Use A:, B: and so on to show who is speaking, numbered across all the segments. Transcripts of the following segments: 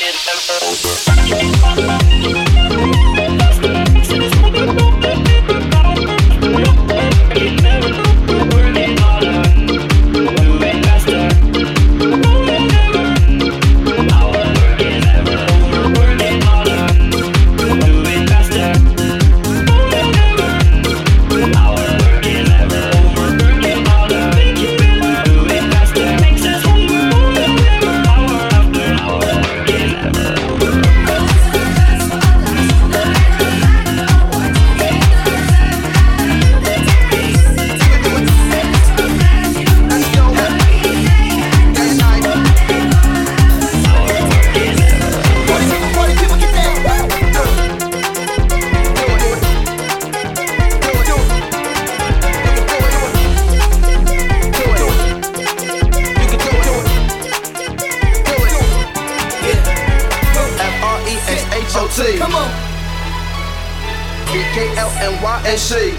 A: BKLNYNC.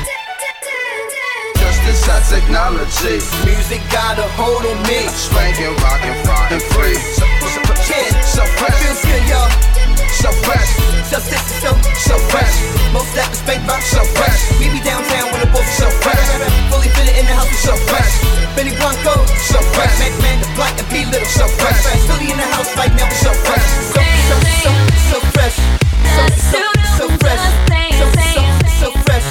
A: Justice, our technology.
B: Music got a hold on me.
A: Spanking, rockin', flying free. So fresh.
B: Feels good, y'all.
A: So fresh.
B: Justice is
A: So fresh.
B: Most rappers fake rock.
A: So fresh.
B: We be downtown with a book.
A: So fresh.
B: Fully fitted in the house.
A: So fresh.
B: Benny Blanco.
A: So fresh.
B: Man, the Black and P Little.
A: So fresh.
B: Philly in the house right now.
A: So fresh.
B: So fresh. So fresh. So fresh.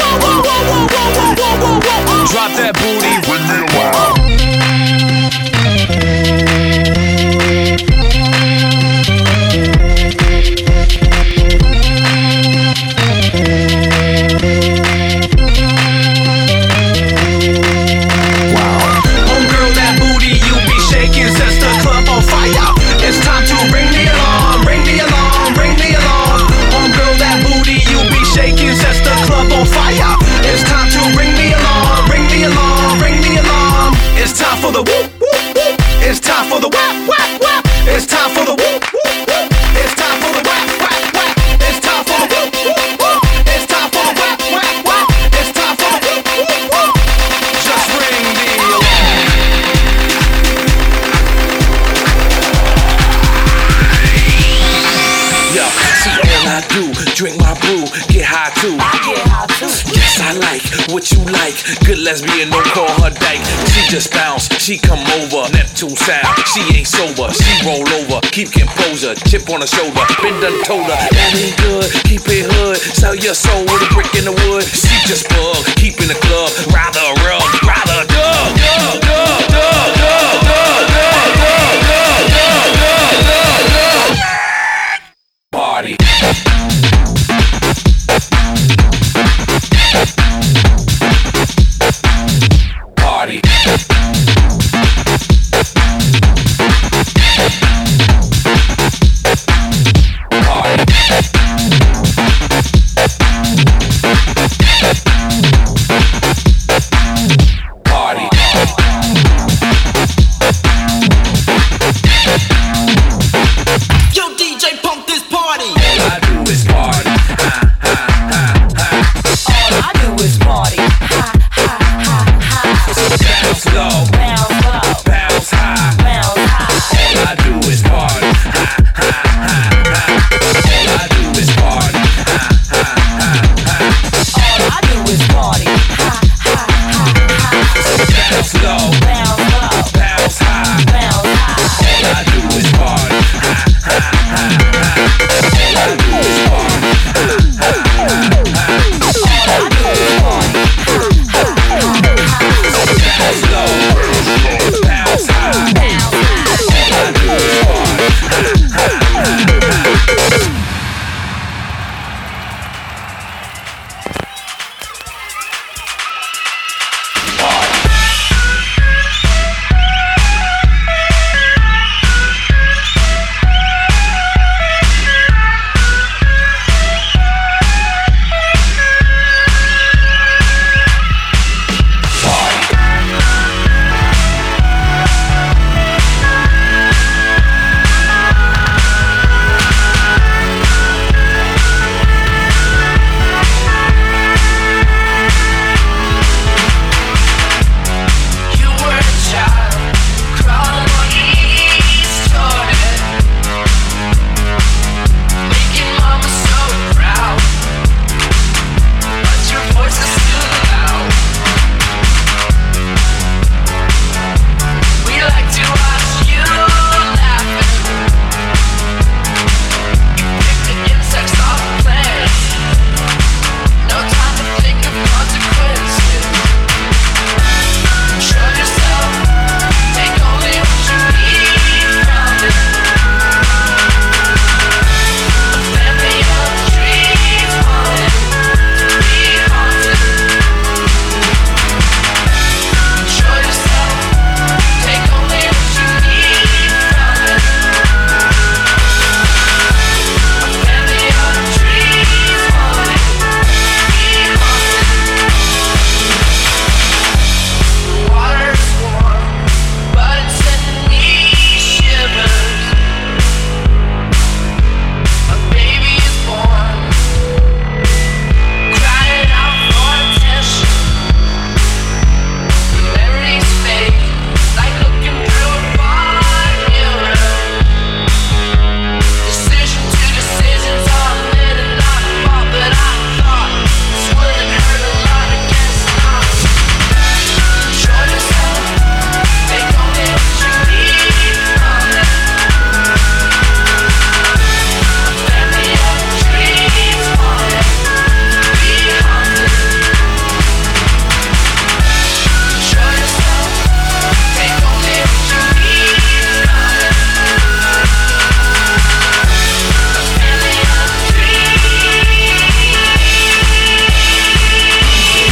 A: Drop that booty.
C: It's time for the wap, wap, wap. It's time for the whoop, whoop, whoop. It's time for the wap, wap, wap. It's time for the whoop, whoop, whoop. It's time for the wap, wap, wap. It's time for the whoop, whoop, whoop. Just ring the alarm.
D: Yo, see all I do, drink my brew, get high too.
E: I get high too.
D: Yes, I like what you like. Good lesbian, don't call her dyke. She just bounce, she come over. Neptune sound, she ain't sober. She roll over, keep composure. Chip on her shoulder, been done told her that ain't good. Keep it hood, sell your soul with a brick in the wood. She just bug, keep in the club. Rather rug, rather dug, dug, dug, dug, dug, dug, dug, dug, dug, dug, dug, dug. Party. Party.
B: Yo, DJ, pump this party.
D: All I do is party.
E: All I do is party. Ha, ha, ha, ha.
D: Bounce low,
E: Bounce low.
D: bounce high.
E: Bounce high.
D: All I do is party. All I do is party.
E: All I do is party. Ha, ha, ha, ha.
D: Bounce low,
E: Bounce low.
D: bounce high.
E: Bounce high.
D: All I do is party. All I do is party.
E: All I do is party.
D: Bounce low, bounce high.
E: Bounce high.
D: All I do is party.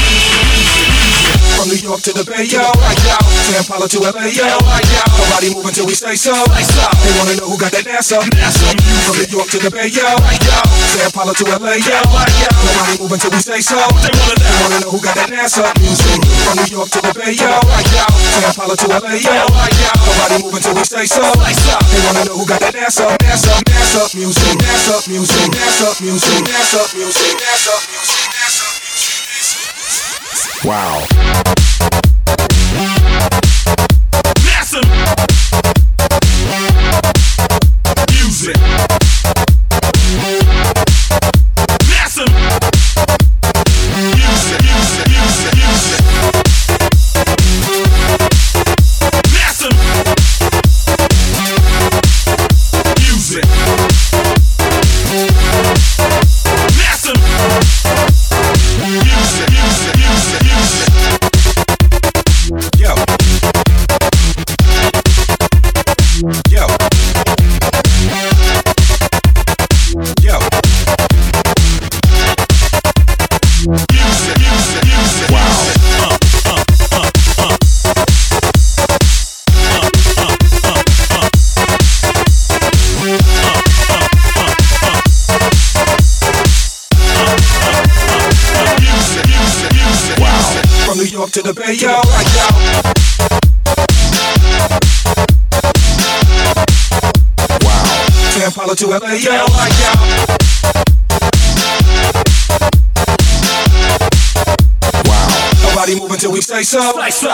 C: To the Bay, yo, like yo, San Paulo to LA, yo, like yo. Nobody moving till we say so. They wanna know who got that NASA. From New York to the Bay, yo. San Paulo to LA, yo. Nobody move until we say so. They wanna know who got that NASA music. From New York to the Bay, yo. San Paulo to LA, yo. Nobody move until we say so. They wanna know who got that NASA music. NASA music. NASA music. NASA music. NASA music.
F: Wow.
C: NASA music. NASA music. NASA music. Yo. Yo. Yo. Music. Wow. From New York to the Bay, yo. San Paulo to LA, yo.
F: Wow.
C: Nobody move until we say so.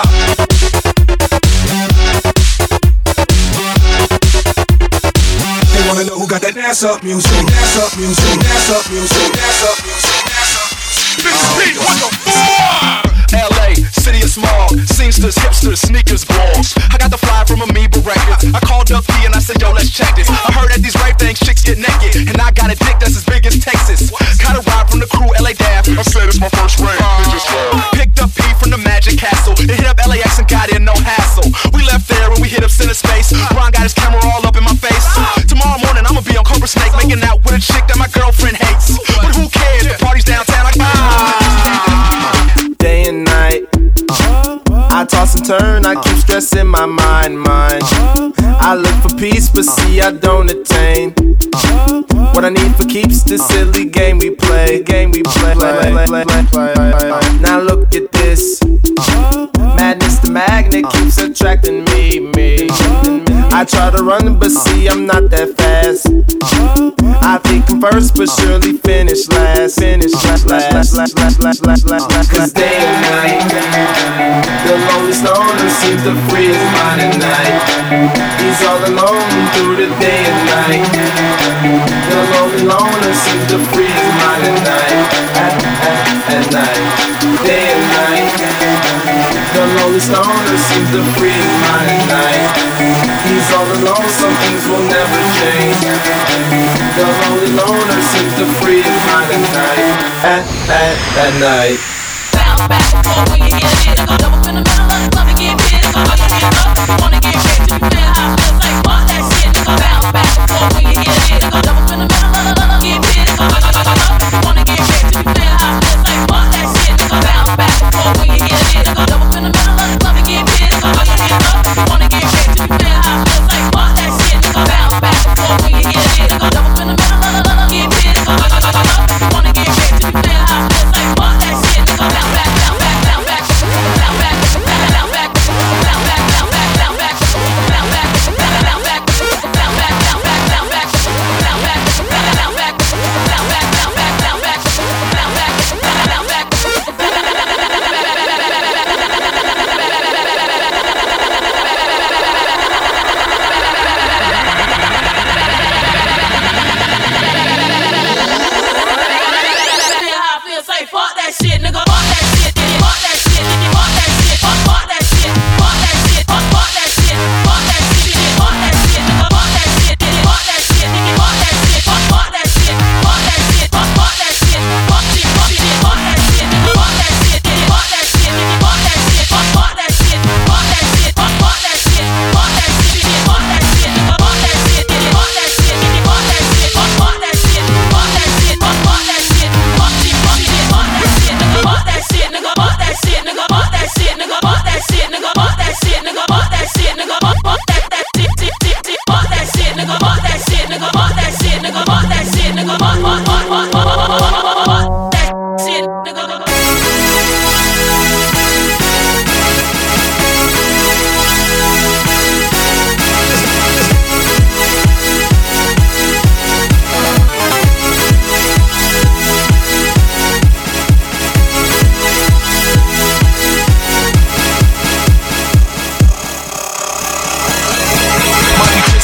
C: They wanna know who got that NASA music. NASA music. NASA music. NASA music. NASA music. This is me. What the fuck?
G: LA, city is small, seamsters, hipsters, sneakers, balls. I got the fly from Amoeba Records. I called up P and I said, yo, let's check this. I heard at these rape things, chicks get naked, and I got a dick that's as big as Texas. Got a ride from the crew, LA Daft. I said it's my first rain. Picked up P from the Magic Castle, and hit up LAX and got in no hassle. We left there and we hit up Center Space. Ron got his camera all up in my face. Tomorrow morning I'ma be on Cobra Snake, making out with a chick that my girlfriend hates. But who cares? The party's downtown like
H: day and night. I toss and turn, I keep stressing my mind. I look for peace, but see I don't attain. What I need for keeps this silly game we play. Now look at this. Madness, the magnet keeps attracting me. I try to run, but see I'm not that fast. I think I'm first, but surely finish last. Cause day and night, the lonely stoner seems to free his mind at night. He's all alone through the day and night. The lonely loner seems to free his mind at night. At night, day and night. The lonely stoner seems to free his mind at night. He's all alone, some things will never change. The lonely loner seems to free his mind at night. At night.
E: Bounce back and forth when you get hit. Jump up in the middle of the club and get pissed. All you get up, wanna get rich. You feel how it feels like fuck that shit. Bounce back and forth when you get hit. Jump up in the middle of the club, get pissed. Wanna get rich. You feel how it feels like fuck that shit. Bounce back and forth when you get hit. Jump up in the middle of the club and get pissed. All you get up, wanna get rich. You feel how it feels like fuck that shit. Bounce back and forth when you get hit. Jump up in the middle of the club, get pissed. Wanna get rich. You feel how it feels like fuck that shit. Bounce back, bounce back, bounce back, bounce back, bounce back, bounce back, bounce back, bounce back, bounce back.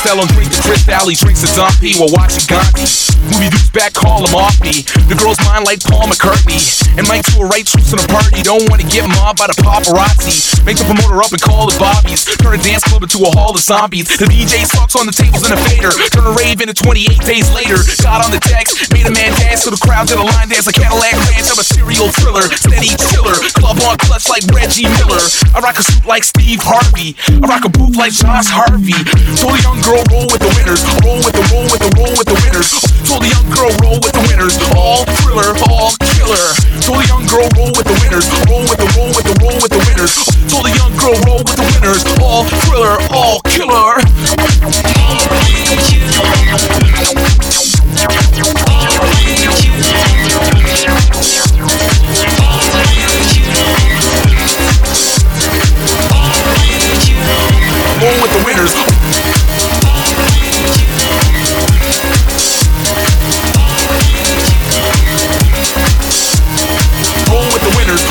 I: Rockefeller drink the Chris Valley, drinks a dumpy while watching Gandhi. Movie dudes back, call him off me. The girl's mine like Paul McCartney. And Mike to a right troops in a party. Don't wanna get mobbed by the paparazzi. Make the promoter up and call it Bobby's. Turn a dance club into a hall of zombies. The DJ sucks on the tables in a fader. Turn a rave into 28 days later. Got on the text, made a man dance to the crowd did a line dance. A Cadillac Ranch, I'm a serial thriller. Steady chiller, club on clutch like Reggie Miller. I rock a suit like Steve Harvey. I rock a booth like Josh Harvey. Told a young girl roll with the winners. Roll with the winners. Told a young girl roll with the winners. All thriller, all killer. Told a young girl roll with the winners. Roll with the winners. Told a young girl roll with the winners. All thriller, all killer. Roll with the winners. Roll with the winners.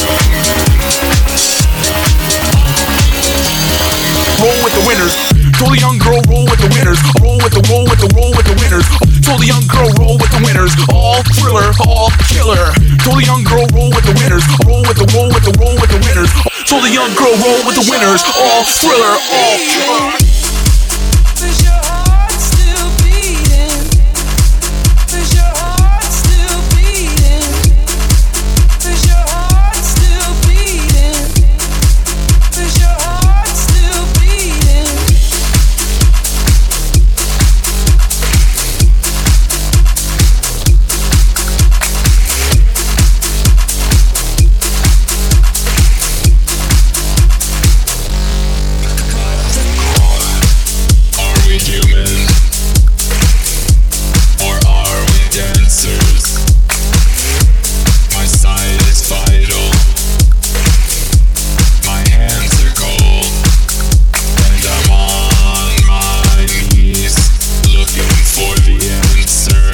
I: Roll with the winners. Told a young girl roll with the winners. Roll with the winners. Told a young girl roll with the winners. All thriller, all killer. Told a young girl roll with the winners. Roll with the winners. Told a young girl roll with the winners. All thriller, all killer.
J: Is your heart still beating? Is your heart still beating? Is your heart still beating? Is your heart still beating?
K: Are we human? Or are we dancers? My side is vital. My hands are cold. And I'm on my knees looking for the answer.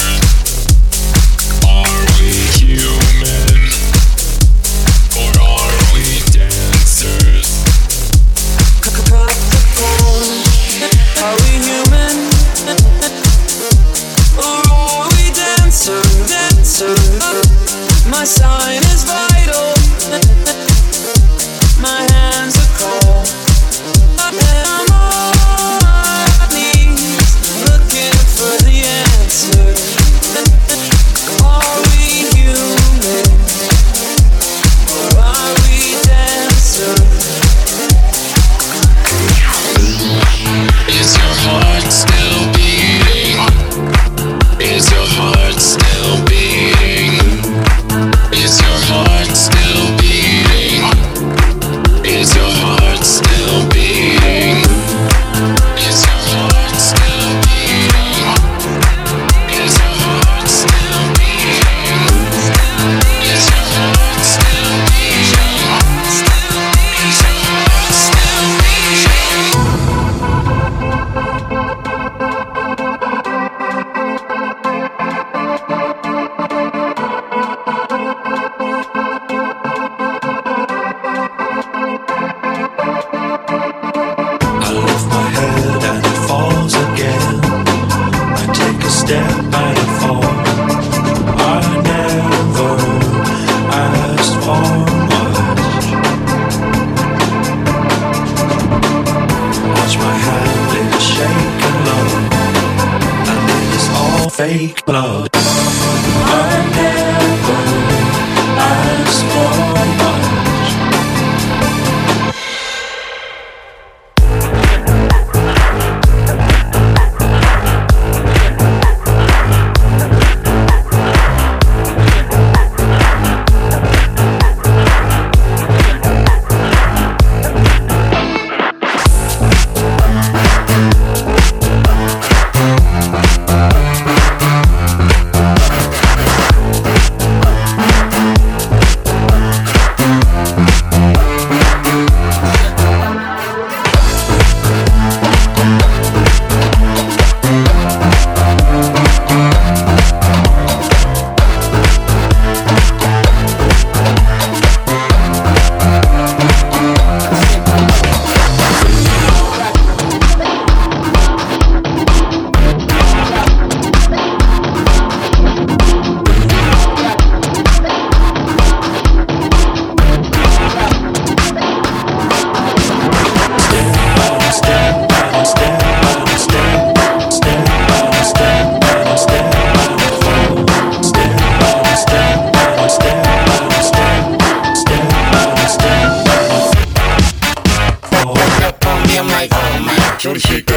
K: Are we human? Or are we dancers?
J: Are we human? Or are we dancers? My sign is vital. My hands are cold. And I'm on my knees looking for the answer. Are we human? Or are we dancers?
K: Is your heart still beating? Is your heart still beating? Is your heart still beating? Is your heart still beating? Is your heart still beating? Is your heart still beating? Is your heart still beating? Is your heart still beating?
L: I lift my head and it falls again. I take a step and it falls. I never asked for much. Watch my hand, it's shaking low, and it is all fake love. I never asked for much.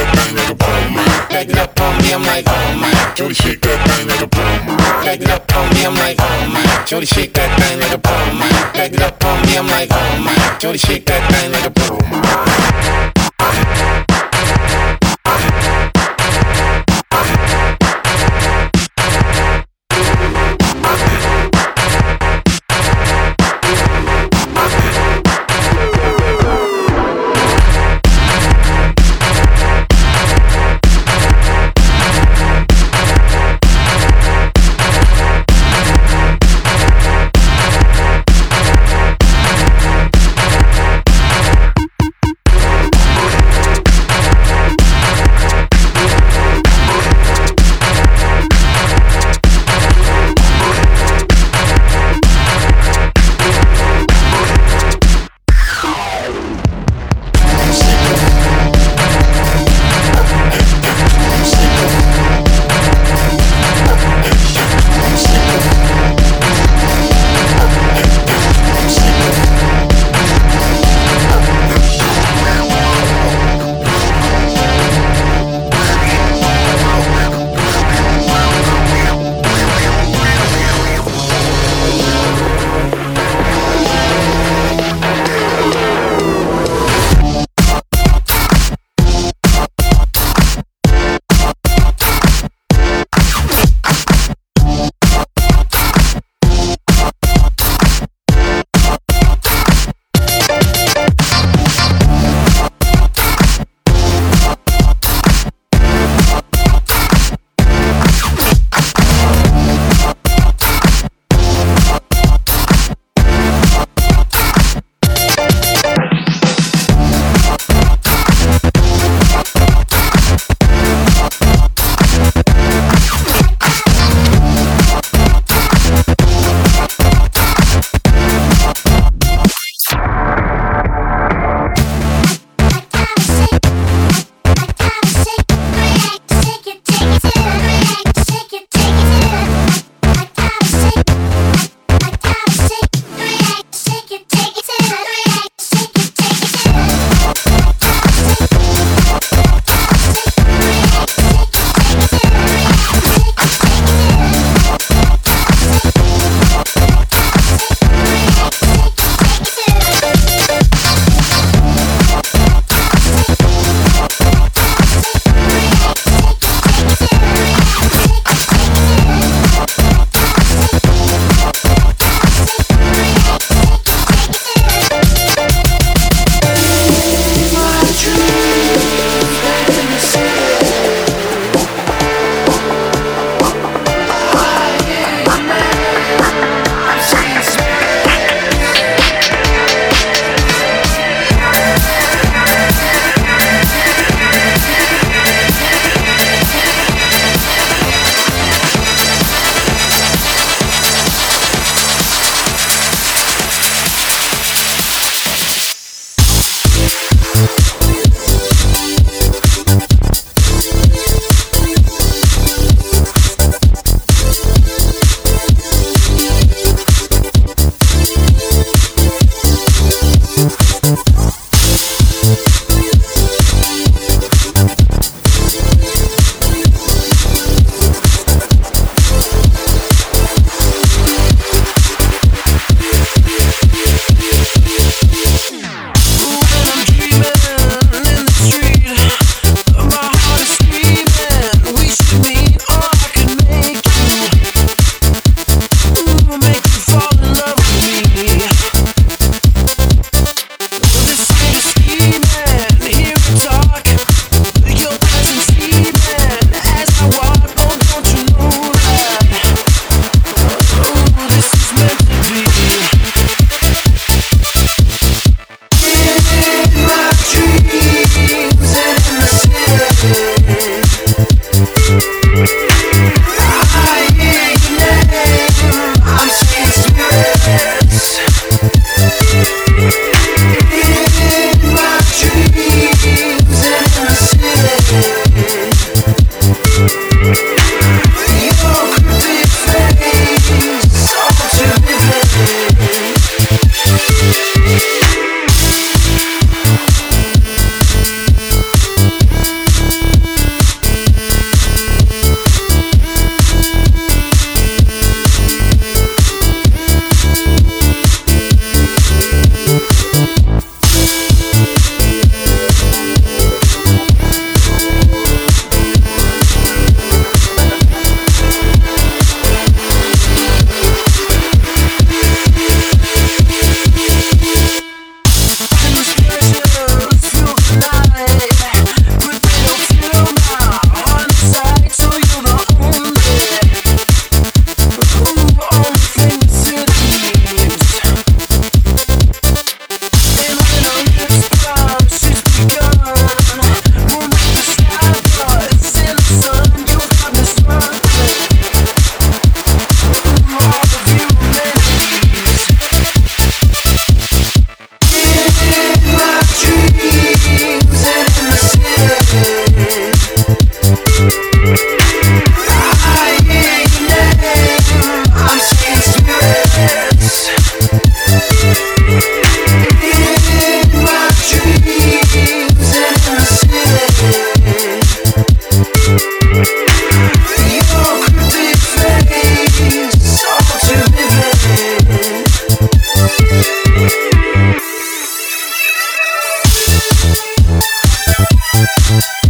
F: that thing like a pro man. Back it up on me, I'm like, oh man. Shorty shake that thing like a pro man. Back it up on me, I'm like, oh man. Shorty shake that thing like a pro man. Back it up on me, I'm like, oh man. Shorty shake that thing like a pro man.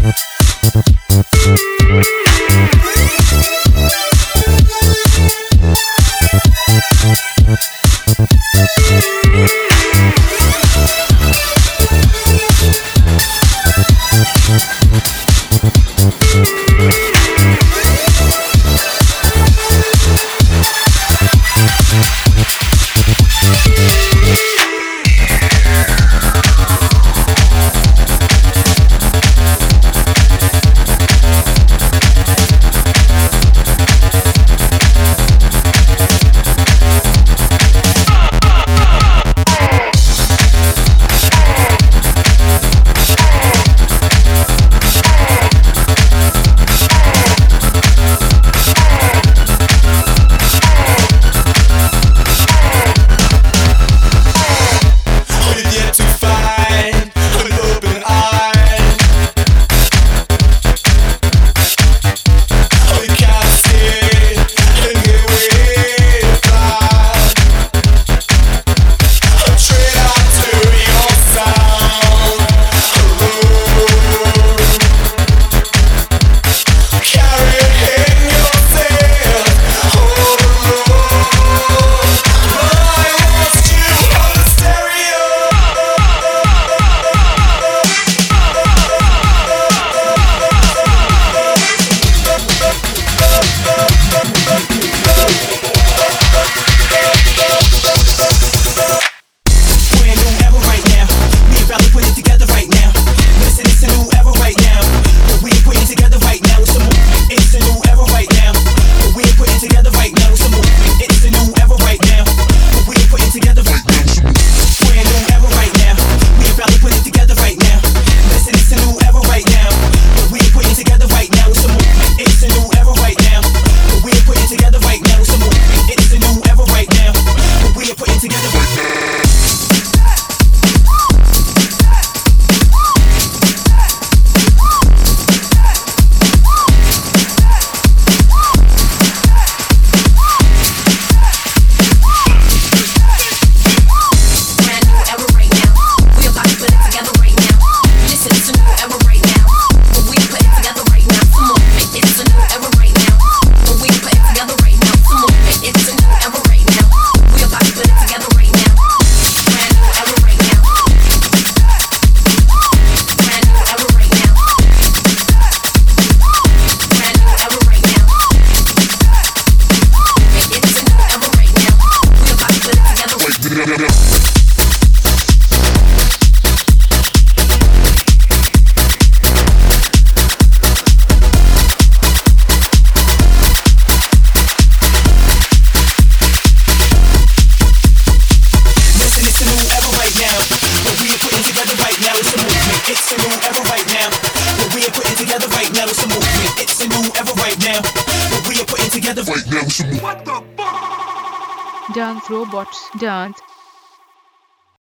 M: Dance Robots Dance